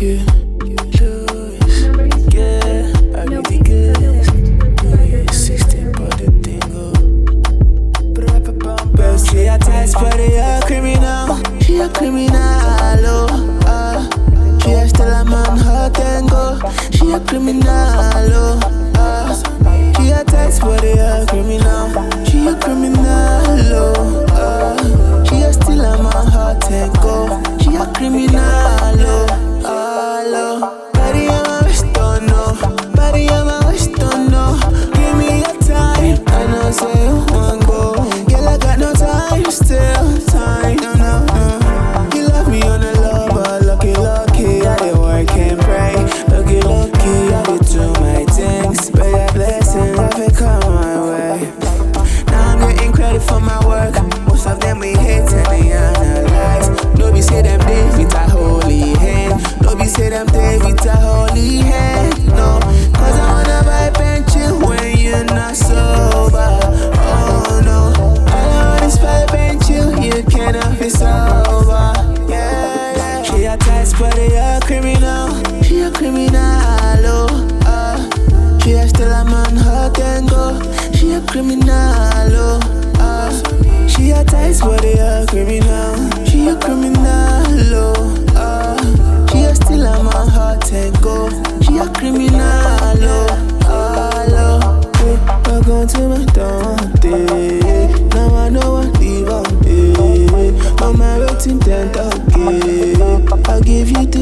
good. Louis, yeah, I really good. Louis 16, but the thing go. But she a tight body, a criminal. She a criminal, oh. She a still a man, hot and go. She a criminal, oh. She a tight body, a criminal. She a criminal, oh. She a still a man, hot and go. She a criminal, oh. Body on my wrist, don't know. Body on my wrist, don't know. Give me your time, I know say you want go. Girl, I got no time, still time, no. You love me on the low, but lucky, I did work and pray. Lucky, I did do my things. But your blessings, I feel come my way. Now I'm getting credit for my work. Most of them we hate and they analyze. Nobody say them they with a holy hand. Nobody say them they with a holy hand. No, cause I wanna vibe and chill when you're not sober. Oh no, all I want is vibe and chill. You cannot be sober. Yeah. She a tight body, a criminal. She a criminal, oh. She a still a man, hot and go. She a criminal, oh. She a tight body, a criminal. She a criminal, oh. She a still a man, hot and go. She a criminal, oh. I gone to my day. Now I know what leave out day. On my routine, then okay. I'll give you